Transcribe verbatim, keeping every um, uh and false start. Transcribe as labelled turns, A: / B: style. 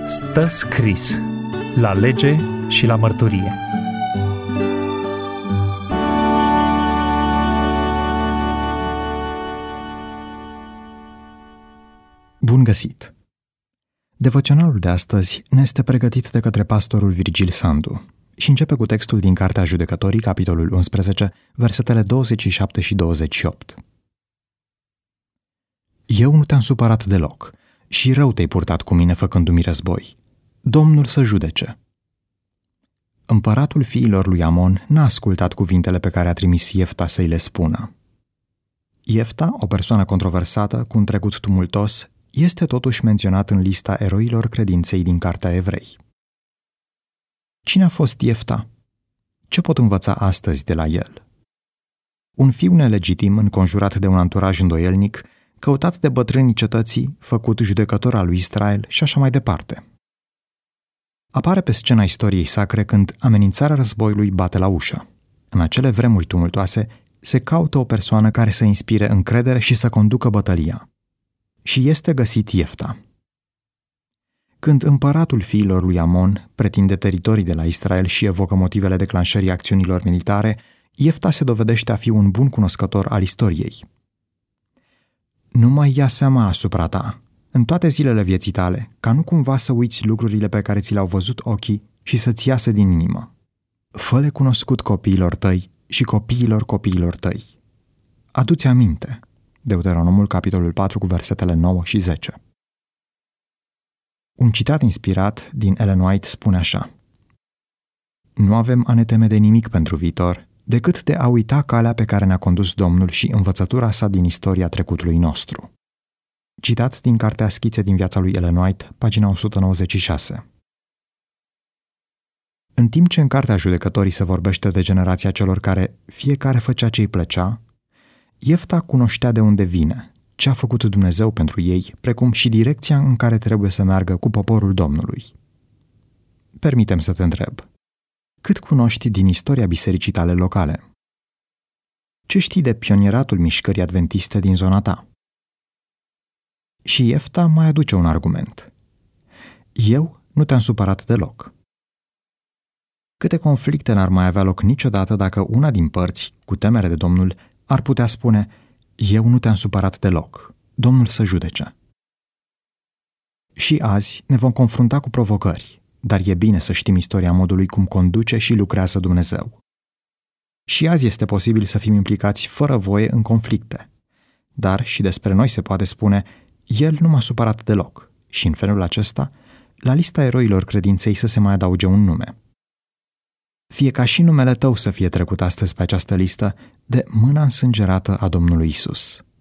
A: Stă scris la lege și la mărturie.
B: Bun găsit! Devoționalul de astăzi ne este pregătit de către pastorul Virgil Sandu și începe cu textul din Cartea Judecătorii, capitolul unsprezece, versetele douăzeci și șapte și douăzeci și opt. Eu nu te-am supărat deloc și rău te-ai purtat cu mine făcându-mi război. Domnul să judece. Împăratul fiilor lui Amon n-a ascultat cuvintele pe care a trimis Iefta să-i le spună. Iefta, o persoană controversată, cu un trecut tumultos, este totuși menționat în lista eroilor credinței din Cartea Evrei. Cine a fost Iefta? Ce pot învăța astăzi de la el? Un fiu nelegitim, înconjurat de un anturaj îndoielnic, căutat de bătrânii cetății, făcut judecător al lui Israel și așa mai departe. Apare pe scena istoriei sacre când amenințarea războiului bate la ușă. În acele vremuri tumultoase, se caută o persoană care să inspire încredere și să conducă bătălia. Și este găsit Iefta. Când împăratul fiilor lui Amon pretinde teritorii de la Israel și evocă motivele declanșării acțiunilor militare, Iefta se dovedește a fi un bun cunoscător al istoriei. Nu mai ia seama asupra ta, în toate zilele vieții tale, ca nu cumva să uiți lucrurile pe care ți le-au văzut ochii și să-ți iasă din inimă. Fă-le cunoscut copiilor tăi și copiilor copiilor tăi. Adu-ți aminte. Deuteronomul, capitolul patru, cu versetele nouă și zece. Un citat inspirat din Ellen White spune așa: Nu avem a ne teme de nimic pentru viitor, decât de a uita calea pe care ne-a condus Domnul și învățătura sa din istoria trecutului nostru. Citat din Cartea Schițe din viața lui Ellen White, pagina o sută nouăzeci și șase. În timp ce în Cartea Judecătorii se vorbește de generația celor care fiecare făcea ce îi plăcea, Iefta cunoștea de unde vine, ce a făcut Dumnezeu pentru ei, precum și direcția în care trebuie să meargă cu poporul Domnului. Permitem să te întreb: cât cunoști din istoria bisericii tale locale? Ce știi de pionieratul mișcării adventiste din zona ta? Și Iefta mai aduce un argument. Eu nu te-am supărat deloc. Câte conflicte n-ar mai avea loc niciodată dacă una din părți, cu temere de Domnul, ar putea spune: eu nu te-am supărat deloc, Domnul să judece. Și azi ne vom confrunta cu provocări, dar e bine să știm istoria modului cum conduce și lucrează Dumnezeu. Și azi este posibil să fim implicați fără voie în conflicte, dar și despre noi se poate spune: El nu m-a supărat deloc, și în felul acesta, la lista eroilor credinței să se mai adauge un nume. Fie ca și numele tău să fie trecut astăzi pe această listă de mâna însângerată a Domnului Isus.